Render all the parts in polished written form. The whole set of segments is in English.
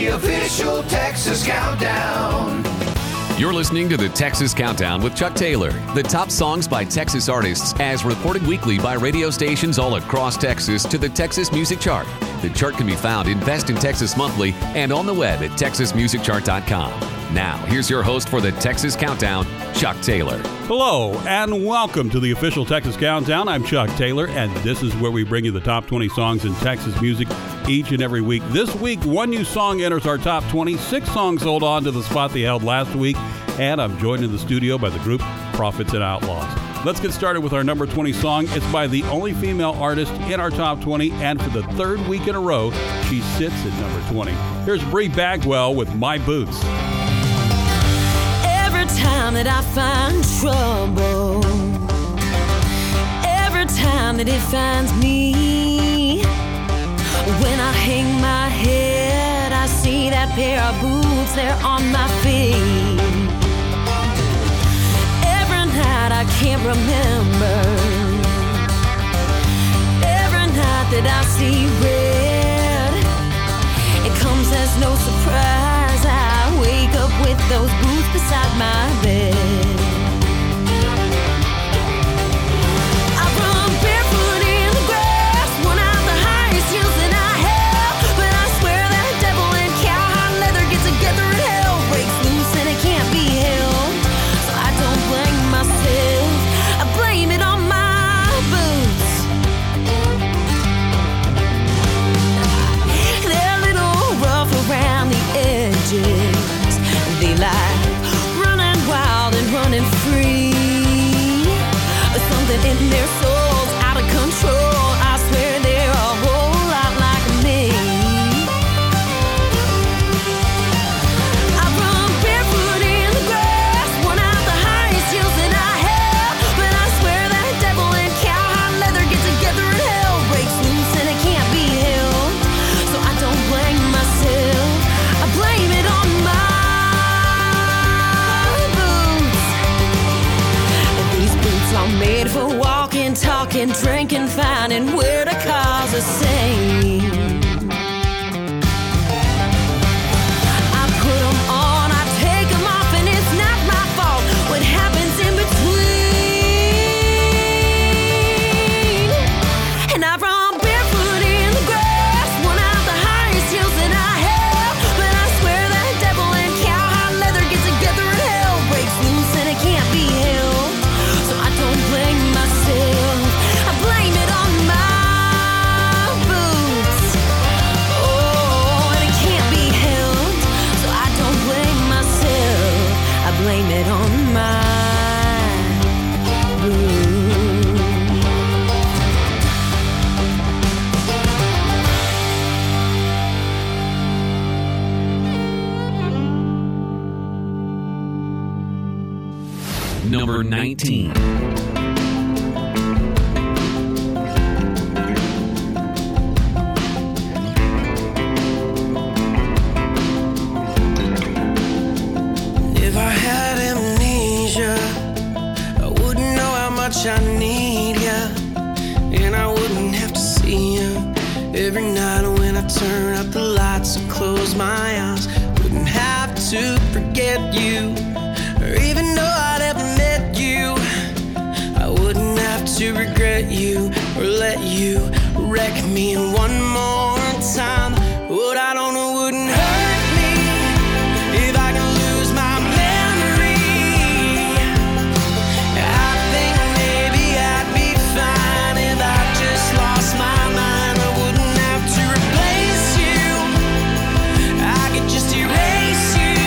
the official Texas Countdown. You're listening to the Texas Countdown with Chuck Taylor. The top songs by Texas artists as reported weekly by radio stations all across Texas to the Texas Music Chart. The chart can be found in Best in Texas Monthly and on the web at texasmusicchart.com. Now, here's your host for the Texas Countdown, Chuck Taylor. Hello, and welcome to the official Texas Countdown. I'm Chuck Taylor, and this is where we bring you the top 20 songs in Texas music each and every week. This week, one new song enters our top 20. 6 songs hold on to the spot they held last week, and I'm joined in the studio by the group Prophets and Outlaws. Let's get started with our number 20 song. It's by the only female artist in our top 20, and for the third week in a row, she sits at number 20. Here's Bree Bagwell with My Boots. Every time that I find trouble, every time that it finds me, when I hang my head, I see that pair of boots there on my feet. Every night I can't remember, every night that I see red, it comes as no surprise. I wake up with those boots beside my bed. I run barefoot in the grass, one of the highest heels that I have, but I swear that devil and cowhide leather get together and hell breaks loose and it can't be held. So I don't blame myself, I blame it on my boots. They're a little rough around the edges. They like running wild and running free. Something in their souls out of control. I swear they're a whole lot like me. I run barefoot in the grass, one of the highest heels that I have, but I swear that devil and cowhide leather get together and hell breaks loose and it can't be held. So I don't blame myself, I blame it on my I'm made for walking, talking, drinking, finding where to cause a scene. I put them on, I take them off, and it's not my fault what happens in between. And I run barefoot in the grass, one of the highest heels that I have, but I swear that devil and cowhide leather get together and hell breaks loose and it can't be held. I don't blame myself, I blame it on my boots. Oh, and it can't be helped. So I don't blame myself, I blame it on my boots. Number 19. I need ya, and I wouldn't have to see ya every night when I turn up the lights and close my eyes. Wouldn't have to forget you, or even know I'd ever met you. I wouldn't have to regret you or let you wreck me one more time. What I don't know wouldn't hurt me if I can lose my memory. I think maybe I'd be fine if I just lost my mind. I wouldn't have to replace you, I could just erase you,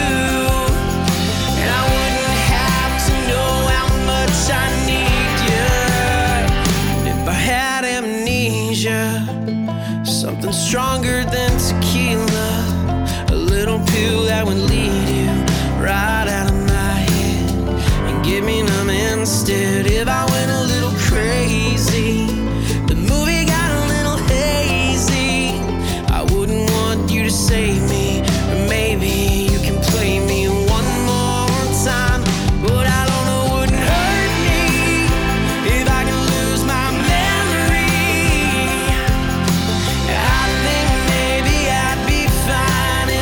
and I wouldn't have to know how much I need you. If I had amnesia, something stronger than tequila, a little pill that would lead you right out of my head and give me numb instead. If I went a little crazy, the movie got a little hazy, I wouldn't want you to save me, or maybe you can play me one more time. But I don't know wouldn't hurt me if I can lose my memory. I think maybe I'd be fine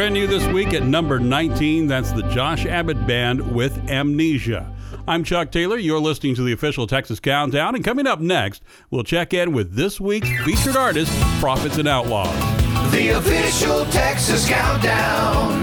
brand new this week at number 19. That's the Josh Abbott Band with Amnesia. I'm Chuck Taylor. You're listening to the official Texas Countdown. And coming up next, we'll check in with this week's featured artist, Prophets and Outlaws. The official Texas Countdown.